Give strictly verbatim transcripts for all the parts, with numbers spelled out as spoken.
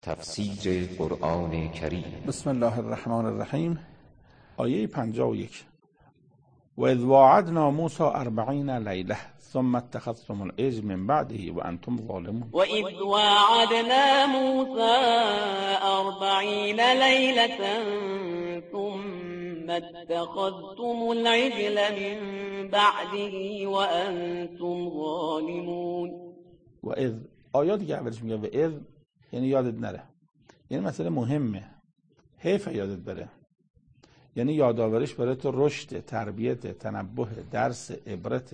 تفسیر قرآن کریم. بسم الله الرحمن الرحیم. آیه پنجاه و یک: و اذ واعدنا موسی اربعین لیله ثم اتخذتم العجل من بعده و انتم ظالمون. و اذ واعدنا موسی اربعین لیله ثم اتخذتم العجل من بعده و انتم ظالمون. و اذ، آیات دیگه اولش میگه و اذ یعنی یادت نره، یعنی مسئله مهمه، حیف یادت بره، یعنی یادآوریش برای تو رشد، تربیت، تنبه، درس، عبرت.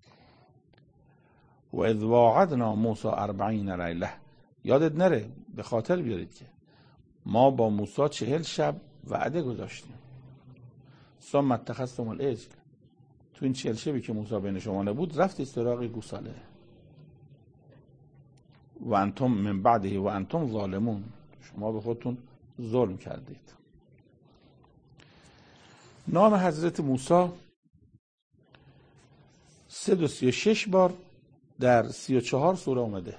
و اذ واعدنا موسی اربعین لیله، یادت نره، به خاطر بیارید که ما با موسی چهل شب وعده گذاشتیم. ثم اتخذتم العجل، تو این چهل شبی که موسی بین شما نبود رفتی سراغ گوساله. و انتم من بعده و انتم ظالمون، شما به خودتون ظلم کردید. نام حضرت موسی صد و سی و شش بار در سی و چهار سوره اومده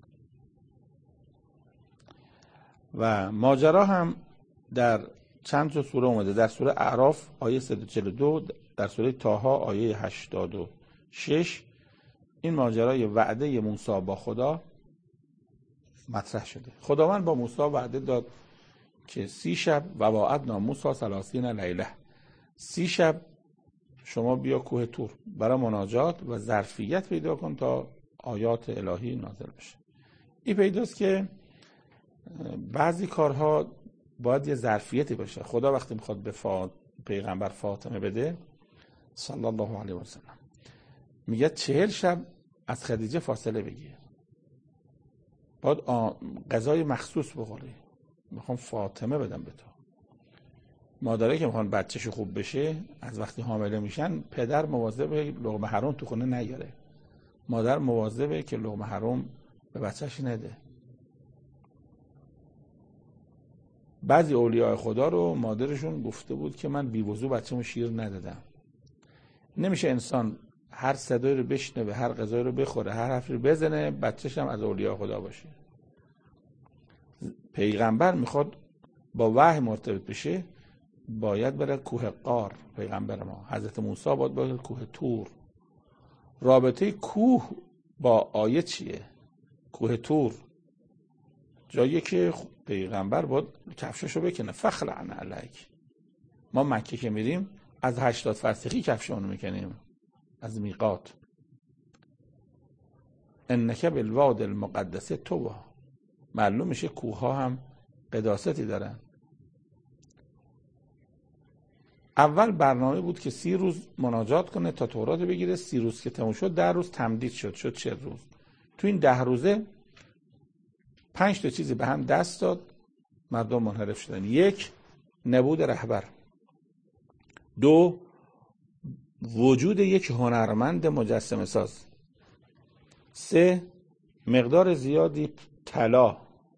و ماجرا هم در چند تا سوره اومده. در سوره اعراف آیه صد و چهل و دو، در سوره طه آیه هشتاد و شش این ماجرای وعده موسی با خدا مطرح شده. خداوند با موسی وعده داد که سی شب و واعدنا موسی ثلاثین لیله، سی شب شما بیا کوه طور برای مناجات و ظرفیت پیدا کن تا آیات الهی نازل بشه. این پیداست که بعضی کارها باید یه ظرفیتی باشه. خدا وقتی میخواد به فا... پیغمبر فاطمه بده صلی الله علیه و سلم، میگه چهل شب از خدیجه فاصله بگیر، باید غذای مخصوص بخوری، میخوام فاطمه بدم به تو. مادرایی که میخوان بچه‌ش خوب بشه از وقتی حامله میشن، پدر مواظبه لقمه حرام تو خونه نیاره، مادر مواظبه که لقمه حرام به بچه‌ش نده. بعضی اولیاء خدا رو مادرشون گفته بود که من بی وضو بچه‌مو شیر ندادم. نمیشه انسان هر صدایی رو بشنوه، هر غذایی رو بخوره، هر حرفی رو بزنه بچه‌ش هم از اولیاء خدا باشه. پیغمبر میخواد با وحی مرتبط بشه، باید بره کوه قار. پیغمبر ما حضرت موسی باید بره کوه طور. رابطه کوه با آیه چیه؟ کوه طور جایی که پیغمبر باید کفششو بکنه. فخلعن علیک. ما مکه که میریم از هشتاد فرسخی کفشونو میکنیم از میقات. انک بالواد المقدس طوی، معلوم میشه کوه ها هم قداستی دارن. اول برنامه بود که سی روز مناجات کنه تا تورات بگیره. سی روز که تموم شد، ده روز تمدید شد، شد چهل روز. تو این ده روزه پنج تا چیزی به هم دست داد، مردم منحرف شدن. یک، نبود رهبر. دو، وجود یک هنرمند مجسمه ساز. سه، مقدار زیادی طلا.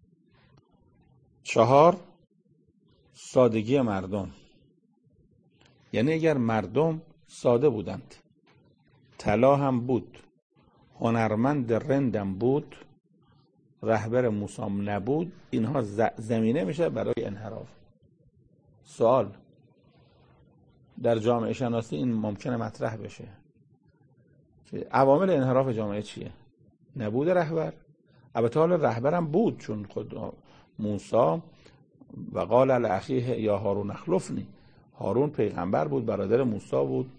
چهار، سادگی مردم. یعنی اگر مردم ساده بودند، طلا هم بود، هنرمند رندم بود، رهبر موسی نبود، اینها زمینه میشه برای انحراف. سوال در جامعه شناسی این ممکنه مطرح بشه که عوامل انحراف جامعه چیه؟ نبود رهبر. البته حال رهبرم بود، چون خود موسی و قال لاخیه یا هارون اخلفنی، هارون پیغمبر بود، برادر موسی بود،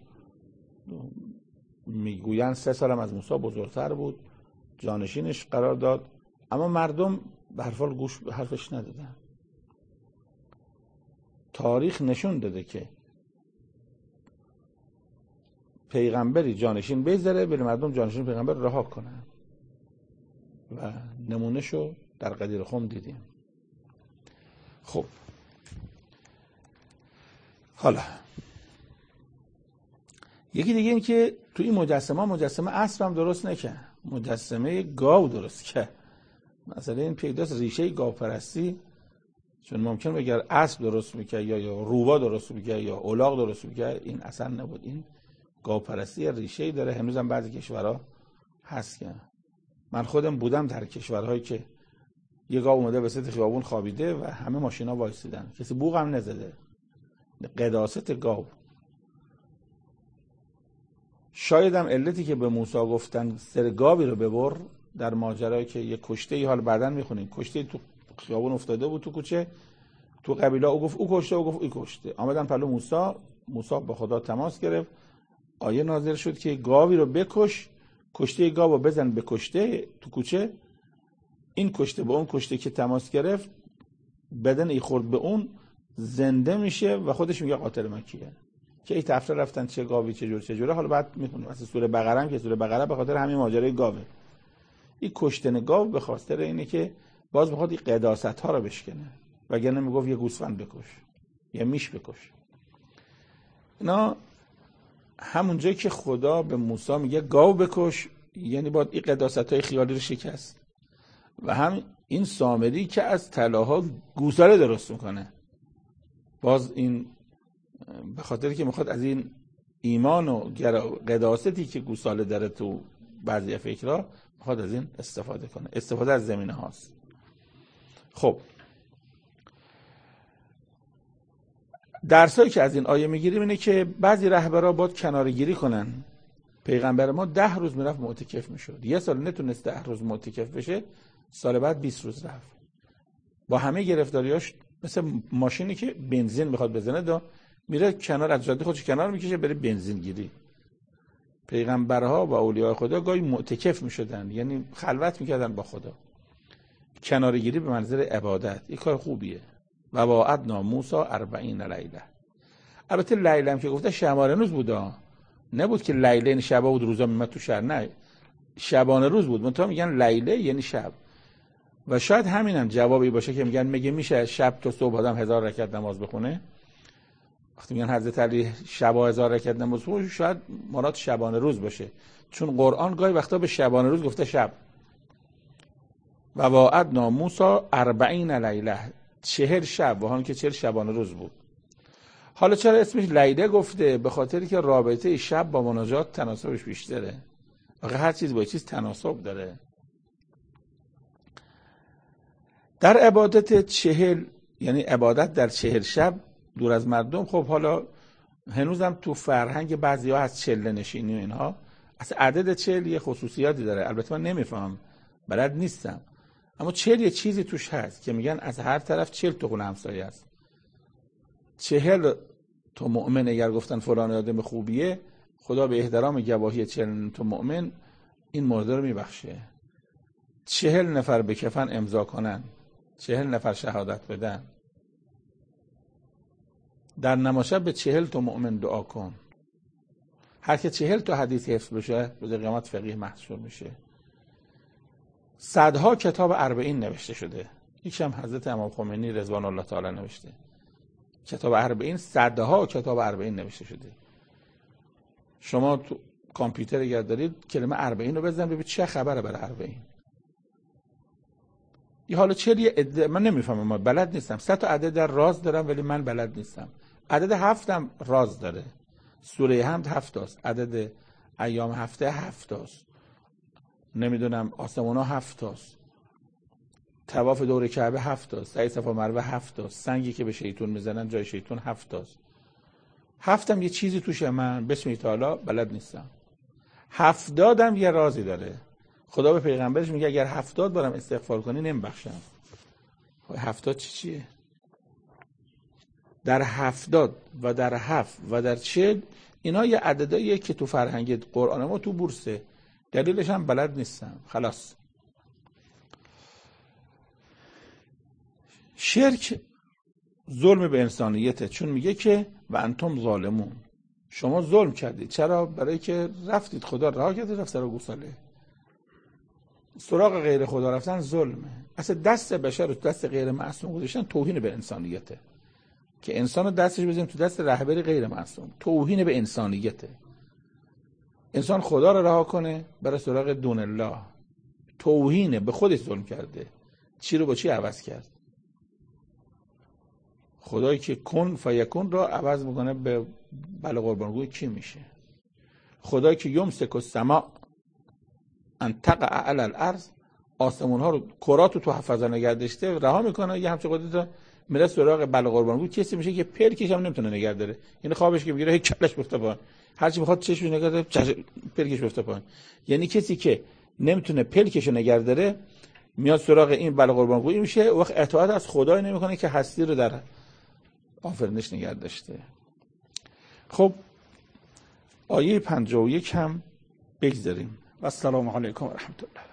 میگویند سه سالم از موسی بزرگتر بود، جانشینش قرار داد، اما مردم به هر حال گوش حرفش ندادن. تاریخ نشون داده که پیغمبری جانشین بذاره بر مردم جانشین پیغمبر رها کنن و نمونهشو در قدیر خم دیدیم. خب حالا یکی دیگه این که تو این مجسمه مجسمه اسب هم درست نکن، مجسمه گاو درست که. مثلا این پیداست ریشه گاو پرستی، چون ممکن بگر اسب درست میکرد یا یا روبا درست میکرد یا الاغ درست میکرد، این اصلا نبود. این گاو پرستی ریشه‌ای داره، هنوز هم بعضی کشورها هست که من خودم بودم در کشورهایی که یه گاو اومده وسط خیابون خوابیده و همه ماشینا وایسیدن، کسی بوق هم نزده. قداست گاو. شاید هم علتی که به موسی گفتن سر گاوی رو ببر در ماجرایی که یه کشته ای، حال بعداً میخونیم کشته تو خیابون افتاده بود تو کوچه، تو قبیله او گفت او کشته، او گفت او کشته. آمدن پلو موسی، موسی با خدا تماس گرفت، آیه نازل شد که گاوی رو بکش، کشته گاو رو بزن به کشته تو کوچه. این کشته با اون کشته که تماس گرفت، بدن ای خورد به اون، زنده میشه و خودش میگه قاتل من کیه. که ای تفسیر رفتن چه گاوی چه جور چه جوره. حالا بعد میخونیم مثلا سوره بقره هم که سوره بقره به خاطر همین ماجرای گاوه. این کشتن گاو به خاطر اینه که باز میخواد این قداست ها رو بشکنه، وگرنه میگفت یه گوسفند بکش، یه میش بکش. اینا همون جایی که خدا به موسی میگه گاو بکش، یعنی باید این قداست های خیالی رو شکست. و هم این سامری که از طلاها گوساله درست میکنه، باز این به خاطر که میخواد از این ایمان و قداستی که گوساله داره تو بعضی فکرها، میخواد از این استفاده کنه. استفاده از زمینه هاست. خب درسایی که از این آیه میگیریم اینه که بعضی رهبرها باید کناره‌گیری کنن. پیغمبر ما ده روز میرفت معتکف میشد، یه سال نتونست ده روز معتکف بشه، سال بعد بیست روز رفت با همه گرفتاریاش. مثل ماشینی که بنزین میخواد بزنه دا میره کنار از جاده خودش کنار میکشه بره بنزین گیری. پیغمبرها و اولیاء خدا گاهی معتکف میشدن، یعنی خلوت میکردن با خدا. کناره‌گیری به منظر عبادت این کار خوبیه. و وعدنا موسی اربعین لیله. البته لیله هم که گفته شبانه روز بودا، نبود که لیله یعنی شب بود روزا میمد تو شهر، نه، شبانه روز بود. منتها میگن لیله یعنی شب. و شاید همین هم جوابی باشه که میگن میگه میشه شب تا صبح آدم هزار رکعت نماز بخونه. وقتی میگن حضرت علی شب هزار رکعت نماز بخونه، شاید مراد شبانه روز باشه، چون قرآن گاهی وقتا به شبانه روز گفته شب. و وعدنا موسی اربعین لیله، چهل شب، و هم که چهل شبانه روز بود. حالا چرا اسمش لیله گفته؟ به خاطری که رابطه شب با مناجات تناسبش بیشتره. واقعا هر چیز با چیز تناسب داره. در عبادت چهل، یعنی عبادت در چهل شب دور از مردم، خب حالا هنوزم تو فرهنگ بعضی‌ها از چله نشینی و اینها، اصلا عدد چهل یه خصوصیاتی داره. البته من نمیفهم، بلد نیستم، اما چهل یه چیزی توش هست که میگن از هر طرف چهل تا خونه همسایه است. چهل تا مؤمن اگر گفتن فلان آدم خوبیه، خدا به احترام گواهی چهل تا مؤمن این مورد رو میبخشه. چهل نفر به کفن امضا کنن، چهل نفر شهادت بدن. در نماشب به چهل تا مؤمن دعا کن. هر که چهل تا حدیث حفظ بشه روز قیامت فقیه محسوب میشه. صدها کتاب اربعین نوشته شده. یکیش هم حضرت امام خمینی رضوان الله تعالی نوشته. کتاب اربعین، صدها کتاب اربعین نوشته شده. شما تو کامپیوتر اگر دارید کلمه اربعین رو بزن ببینید چه خبره برای اربعین. یه حالا چلی عده من نمیفهمم، من بلد نیستم. صد تا عدد در راز دارم ولی من بلد نیستم. عدد هفت هم راز داره. سوره حمد هفت است، عدد ایام هفته هفت است، نمیدونم آسمونا هفت است، طواف دور کعبه هفت است، سعی صفا مروه هفت است، سنگی که به شیطون میزنن جای شیطون هفت است. هفتم یه چیزی توشه من بسم تعالی بلد نیستم. هفتادم یه رازی داره. خدا به پیغمبرش میگه اگر هفتاد بارم استغفار کنی نمیبخشم. هفتاد چی چیه؟ در هفتاد و در هفت و در چهل، اینا یه عدداییه که تو فرهنگ قرآن ما تو بورسه. دلیلش هم بلد نیستم. خلاص. شرک ظلم به انسانیته، چون میگه که و انتم ظالمون، شما ظلم کردید. چرا؟ برای که رفتید خدا رها کردید رفت سر گوساله. سراغ غیر خدا رفتن ظلمه. اصلا دست بشر رو دست غیر معصوم گذاشتن توهین به انسانیته. که انسان رو دستش بزنیم تو دست رهبری غیر معصوم، توهین به انسانیته. انسان خدا رو رها کنه برای سراغ دون الله، توهین به خودش ظلم کرده. چی رو با چی عوض کرد؟ خدایی که کن فیکون را عوض میکنه به بله قربانگوی کی میشه؟ خدایی که یمسک السماء ان تقع علی الارض، آسمون ها رو کرات رو تو فضا نگه داشته رها میکنه، یه همچین قدرت میره سراغ بله قربان گو. کسی میشه که پلکش هم نمیتونه نگه داره، یعنی خوابش که میگیره کلش بیفته پایین، هر چی میخواد چشمش نگه داره پلکش بیفته پایین. یعنی کسی که نمیتونه پلکش نگه داره میاد سراغ این بله قربان گویی میشه، وقت اطاعت از خدای نمیکنه که هستی رو در آفرینش نگه داشته. خب آیه پنجاه و یک هم بگذاریم. و السلام علیکم و رحمت الله.